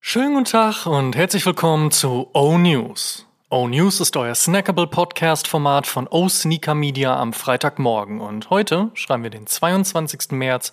Schönen guten Tag und herzlich willkommen zu O-News. O-News ist euer Snackable-Podcast-Format von O-Sneaker Media am Freitagmorgen und heute schreiben wir den 22. März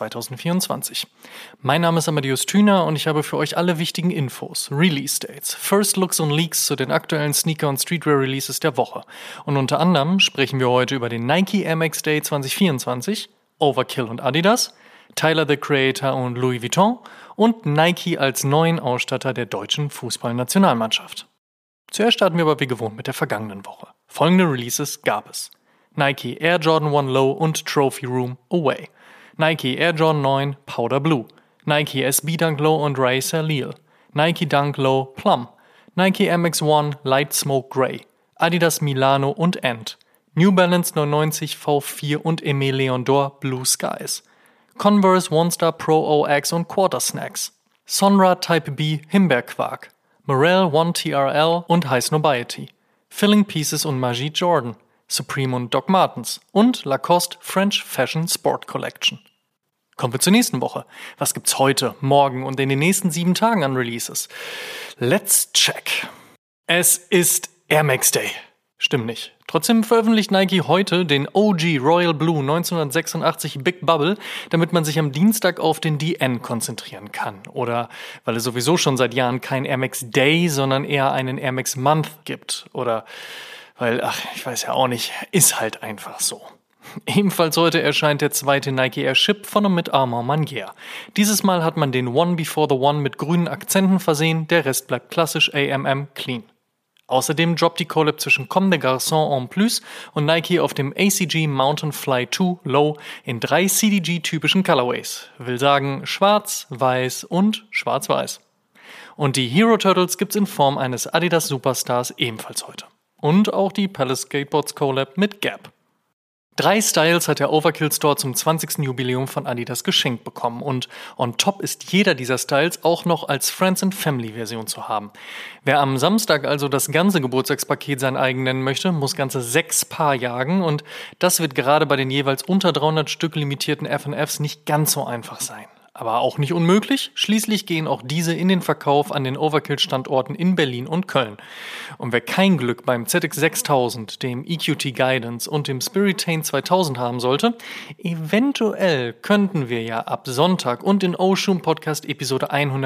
2024. Mein Name ist Amadeus Thüner und ich habe für euch alle wichtigen Infos, Release-Dates, First Looks und Leaks zu den aktuellen Sneaker- und Streetwear-Releases der Woche. Und unter anderem sprechen wir heute über den Nike Air Max Day 2024, Overkill und Adidas, Tyler the Creator und Louis Vuitton und Nike als neuen Ausstatter der deutschen Fußballnationalmannschaft. Zuerst starten wir aber wie gewohnt mit der vergangenen Woche. Folgende Releases gab es: Nike Air Jordan 1 Low und Trophy Room Away, Nike Air Jordan 9 Powder Blue, Nike SB Dunk Low und Racer Lille, Nike Dunk Low Plum, Nike MX1 Light Smoke Grey, Adidas Milano und Ant, New Balance 99 V4 und Aimé Leon Dore Blue Skies, Converse One Star Pro OX und Quarter Snacks, Sonra Type B Himbeerquark, Morel One TRL und High Snobiety, Filling Pieces und Majid Jordan, Supreme und Doc Martens und Lacoste French Fashion Sport Collection. Kommen wir zur nächsten Woche. Was gibt's heute, morgen und in den nächsten 7 Tagen an Releases? Let's check. Es ist Air Max Day. Stimmt nicht. Trotzdem veröffentlicht Nike heute den OG Royal Blue 1986 Big Bubble, damit man sich am Dienstag auf den DN konzentrieren kann. Oder weil es sowieso schon seit Jahren kein Air Max Day, sondern eher einen Air Max Month gibt. Oder weil, ich weiß ja auch nicht, ist halt einfach so. Ebenfalls heute erscheint der zweite Nike Air Ship von und mit Armand Manguier. Dieses Mal hat man den One Before the One mit grünen Akzenten versehen, der Rest bleibt klassisch AMM clean. Außerdem droppt die Collab zwischen Comme des Garçons en Plus und Nike auf dem ACG Mountain Fly 2 Low in 3 CDG-typischen Colorways. Will sagen schwarz, weiß und schwarz-weiß. Und die Hero Turtles gibt's in Form eines Adidas Superstars ebenfalls heute. Und auch die Palace Skateboards Collab mit Gap. 3 Styles hat der Overkill Store zum 20. Jubiläum von Adidas geschenkt bekommen und on top ist jeder dieser Styles auch noch als Friends and Family Version zu haben. Wer am Samstag also das ganze Geburtstagspaket sein eigen nennen möchte, muss ganze 6 Paar jagen und das wird gerade bei den jeweils unter 300 Stück limitierten F&Fs nicht ganz so einfach sein. Aber auch nicht unmöglich, schließlich gehen auch diese in den Verkauf an den Overkill-Standorten in Berlin und Köln. Und wer kein Glück beim ZX6000, dem EQT Guidance und dem Spiritane 2000 haben sollte, eventuell könnten wir ja ab Sonntag und in Oshun Podcast Episode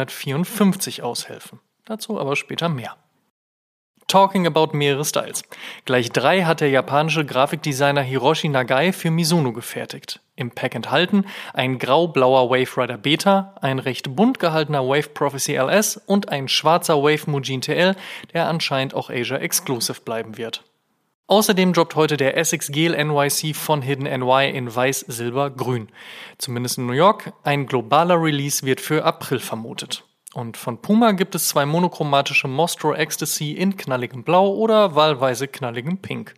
154 aushelfen. Dazu aber später mehr. Talking about mehrere Styles. Gleich 3 hat der japanische Grafikdesigner Hiroshi Nagai für Mizuno gefertigt. Im Pack enthalten ein grau-blauer Wave Rider Beta, ein recht bunt gehaltener Wave Prophecy LS und ein schwarzer Wave Mujin TL, der anscheinend auch Asia Exclusive bleiben wird. Außerdem droppt heute der Essex Gel NYC von Hidden NY in Weiß, Silber, Grün. Zumindest in New York. Ein globaler Release wird für April vermutet. Und von Puma gibt es 2 monochromatische Mostro Ecstasy in knalligem Blau oder wahlweise knalligem Pink.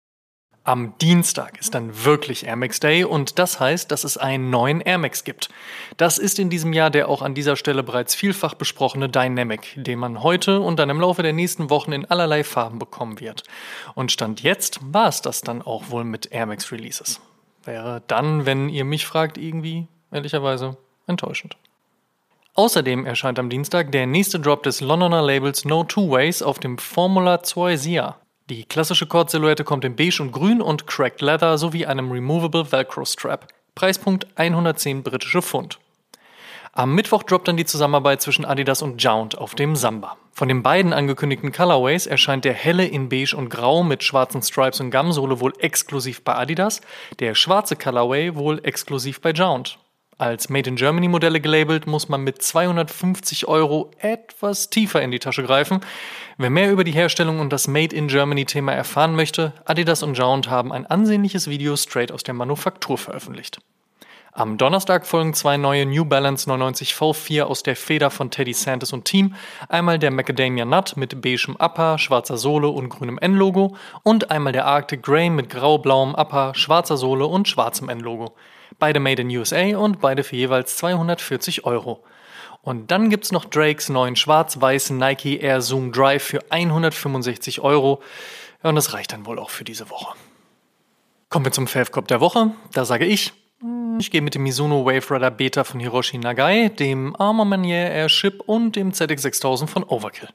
Am Dienstag ist dann wirklich Air Max Day und das heißt, dass es einen neuen Air Max gibt. Das ist in diesem Jahr der auch an dieser Stelle bereits vielfach besprochene Dynamic, den man heute und dann im Laufe der nächsten Wochen in allerlei Farben bekommen wird. Und Stand jetzt war es das dann auch wohl mit Air Max Releases. Wäre dann, wenn ihr mich fragt, irgendwie, ehrlicherweise, enttäuschend. Außerdem erscheint am Dienstag der nächste Drop des Londoner Labels No Two Ways auf dem Formula Zoysia. Die klassische Kord-Silhouette kommt in Beige und Grün und Cracked Leather sowie einem Removable Velcro Strap. Preispunkt 110 britische Pfund. Am Mittwoch droppt dann die Zusammenarbeit zwischen Adidas und Jount auf dem Samba. Von den beiden angekündigten Colorways erscheint der helle in Beige und Grau mit schwarzen Stripes und Gumsohle wohl exklusiv bei Adidas, der schwarze Colorway wohl exklusiv bei Jount. Als Made in Germany Modelle gelabelt, muss man mit 250 € etwas tiefer in die Tasche greifen. Wer mehr über die Herstellung und das Made in Germany Thema erfahren möchte, Adidas und Jount haben ein ansehnliches Video straight aus der Manufaktur veröffentlicht. Am Donnerstag folgen 2 neue New Balance 99 V4 aus der Feder von Teddy Santis und Team. Einmal der Macadamia Nut mit beigem Upper, schwarzer Sohle und grünem N-Logo und einmal der Arctic Grey mit grau-blauem Upper, schwarzer Sohle und schwarzem N-Logo. Beide made in USA und beide für jeweils 240 €. Und dann gibt's noch Drakes neuen schwarz-weißen Nike Air Zoom Drive für 165 €. Ja, und das reicht dann wohl auch für diese Woche. Kommen wir zum Fave Cop der Woche. Da sage ich, Ich gehe mit dem Mizuno Wave Rider Beta von Hiroshi Nagai, dem Armor Manier Airship und dem ZX6000 von Overkill.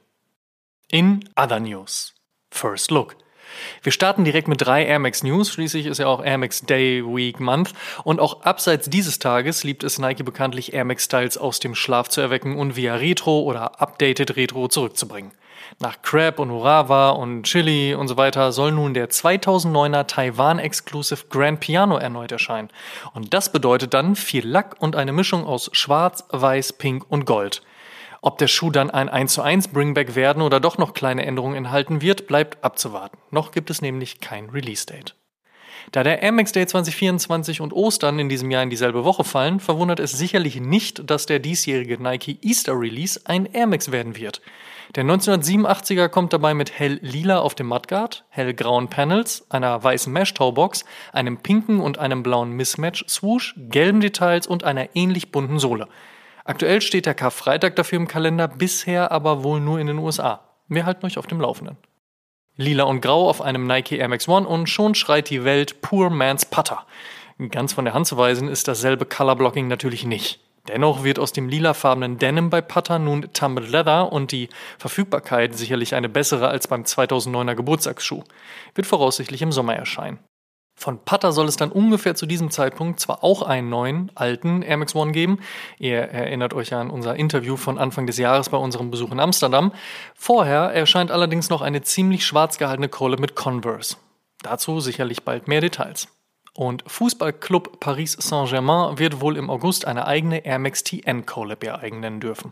In Other News. First Look. Wir starten direkt mit 3 Air Max News, schließlich ist ja auch Air Max Day, Week, Month und auch abseits dieses Tages liebt es Nike bekanntlich Air Max Styles aus dem Schlaf zu erwecken und via Retro oder Updated Retro zurückzubringen. Nach Crab und Urawa und Chili und so weiter soll nun der 2009er Taiwan-Exclusive Grand Piano erneut erscheinen. Und das bedeutet dann viel Lack und eine Mischung aus Schwarz, Weiß, Pink und Gold. Ob der Schuh dann ein 1:1 Bringback werden oder doch noch kleine Änderungen enthalten wird, bleibt abzuwarten. Noch gibt es nämlich kein Release-Date. Da der Air Max Day 2024 und Ostern in diesem Jahr in dieselbe Woche fallen, verwundert es sicherlich nicht, dass der diesjährige Nike Easter Release ein Air Max werden wird. Der 1987er kommt dabei mit hell-lila auf dem Mudguard, hellgrauen Panels, einer weißen Mesh-Towbox, einem pinken und einem blauen Mismatch-Swoosh, gelben Details und einer ähnlich bunten Sohle. Aktuell steht der Karfreitag dafür im Kalender, bisher aber wohl nur in den USA. Wir halten euch auf dem Laufenden. Lila und Grau auf einem Nike Air Max One und schon schreit die Welt Poor Man's Putter. Ganz von der Hand zu weisen ist dasselbe Colorblocking natürlich nicht. Dennoch wird aus dem lilafarbenen Denim bei Putter nun Tumbled Leather und die Verfügbarkeit sicherlich eine bessere als beim 2009er Geburtstagsschuh. Wird voraussichtlich im Sommer erscheinen. Von Putter soll es dann ungefähr zu diesem Zeitpunkt zwar auch einen neuen, alten Air Max One geben. Ihr erinnert euch ja an unser Interview von Anfang des Jahres bei unserem Besuch in Amsterdam. Vorher erscheint allerdings noch eine ziemlich schwarz gehaltene Collab mit Converse. Dazu sicherlich bald mehr Details. Und Fußballclub Paris Saint-Germain wird wohl im August eine eigene Air Max TN Collab nennen dürfen.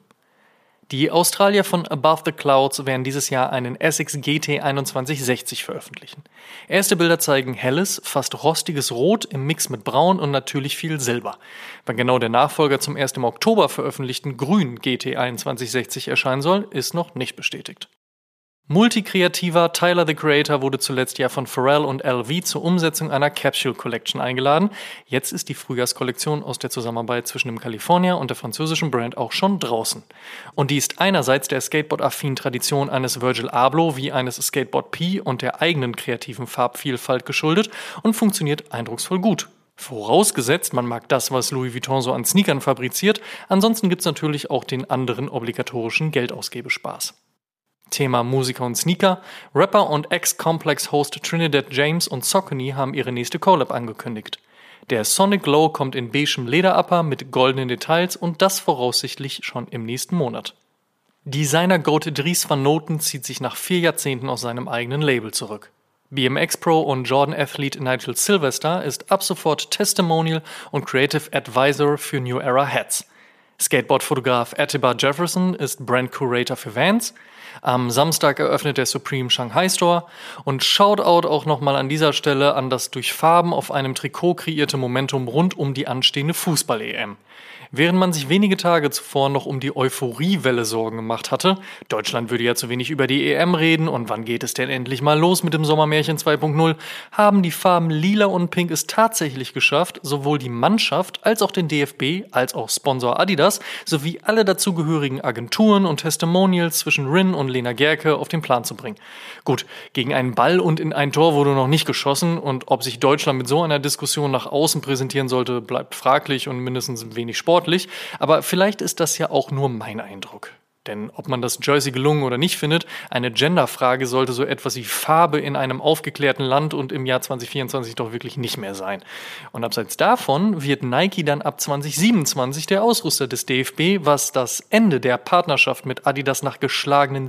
Die Australier von Above the Clouds werden dieses Jahr einen Essex GT 2160 veröffentlichen. Erste Bilder zeigen helles, fast rostiges Rot im Mix mit Braun und natürlich viel Silber. Wann genau der Nachfolger zum erst im Oktober veröffentlichten grünen GT 2160 erscheinen soll, ist noch nicht bestätigt. Multikreativer Tyler the Creator wurde zuletzt ja von Pharrell und LV zur Umsetzung einer Capsule Collection eingeladen. Jetzt ist die Frühjahrskollektion aus der Zusammenarbeit zwischen dem California und der französischen Brand auch schon draußen. Und die ist einerseits der Skateboard-affinen Tradition eines Virgil Abloh wie eines Skateboard P und der eigenen kreativen Farbvielfalt geschuldet und funktioniert eindrucksvoll gut. Vorausgesetzt, man mag das, was Louis Vuitton so an Sneakern fabriziert, ansonsten gibt's natürlich auch den anderen obligatorischen Geldausgebespaß. Thema Musiker und Sneaker. Rapper und Ex-Complex-Host Trinidad James und Saucony haben ihre nächste Collab angekündigt. Der Sonic Glow kommt in beigem Lederupper mit goldenen Details und das voraussichtlich schon im nächsten Monat. Designer Goat Dries van Noten zieht sich nach 4 Jahrzehnten aus seinem eigenen Label zurück. BMX Pro und Jordan Athlete Nigel Sylvester ist ab sofort Testimonial und Creative Advisor für New Era Hats. Skateboard-Fotograf Atiba Jefferson ist Brand Curator für Vans. Am Samstag eröffnet der Supreme Shanghai Store und Shoutout auch nochmal an dieser Stelle an das durch Farben auf einem Trikot kreierte Momentum rund um die anstehende Fußball-EM. Während man sich wenige Tage zuvor noch um die Euphoriewelle Sorgen gemacht hatte, Deutschland würde ja zu wenig über die EM reden und wann geht es denn endlich mal los mit dem Sommermärchen 2.0, haben die Farben Lila und Pink es tatsächlich geschafft, sowohl die Mannschaft als auch den DFB, als auch Sponsor Adidas, sowie alle dazugehörigen Agenturen und Testimonials zwischen Rin und Lena Gerke auf den Plan zu bringen. Gut, gegen einen Ball und in ein Tor wurde noch nicht geschossen und ob sich Deutschland mit so einer Diskussion nach außen präsentieren sollte, bleibt fraglich und mindestens wenig sportlich. Aber vielleicht ist das ja auch nur mein Eindruck. Denn ob man das Jersey gelungen oder nicht findet, eine Genderfrage sollte so etwas wie Farbe in einem aufgeklärten Land und im Jahr 2024 doch wirklich nicht mehr sein. Und abseits davon wird Nike dann ab 2027 der Ausrüster des DFB, was das Ende der Partnerschaft mit Adidas nach geschlagenen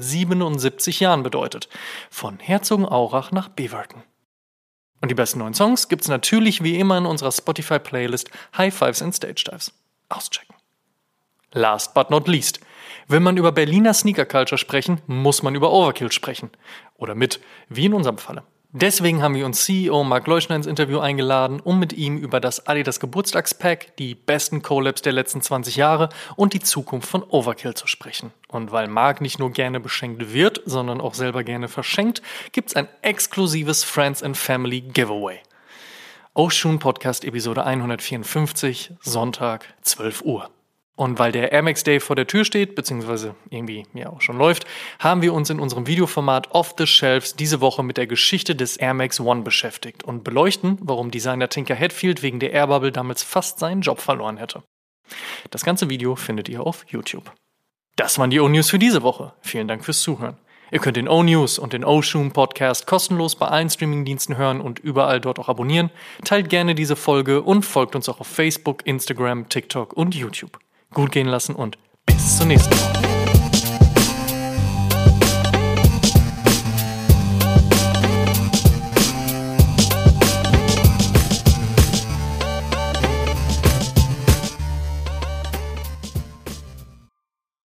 77 Jahren bedeutet. Von Herzogenaurach nach Beverton. Und die besten neuen Songs gibt's natürlich wie immer in unserer Spotify-Playlist High Fives and Stage Dives. Auschecken. Last but not least. Will man über Berliner Sneaker Culture sprechen, muss man über Overkill sprechen. Oder mit, wie in unserem Falle. Deswegen haben wir uns CEO Marc Leuschner ins Interview eingeladen, um mit ihm über das Adidas Geburtstagspack, die besten Collabs der letzten 20 Jahre und die Zukunft von Overkill zu sprechen. Und weil Marc nicht nur gerne beschenkt wird, sondern auch selber gerne verschenkt, gibt's ein exklusives Friends and Family Giveaway. Oshun Podcast Episode 154, Sonntag, 12 Uhr. Und weil der Air Max Day vor der Tür steht, beziehungsweise irgendwie ja auch schon läuft, haben wir uns in unserem Videoformat Off the Shelves diese Woche mit der Geschichte des Air Max One beschäftigt und beleuchten, warum Designer Tinker Hatfield wegen der Air Bubble damals fast seinen Job verloren hätte. Das ganze Video findet ihr auf YouTube. Das waren die O-News für diese Woche. Vielen Dank fürs Zuhören. Ihr könnt den O-News und den O-Shoom Podcast kostenlos bei allen Streamingdiensten hören und überall dort auch abonnieren. Teilt gerne diese Folge und folgt uns auch auf Facebook, Instagram, TikTok und YouTube. Gut gehen lassen und bis zur nächsten Woche.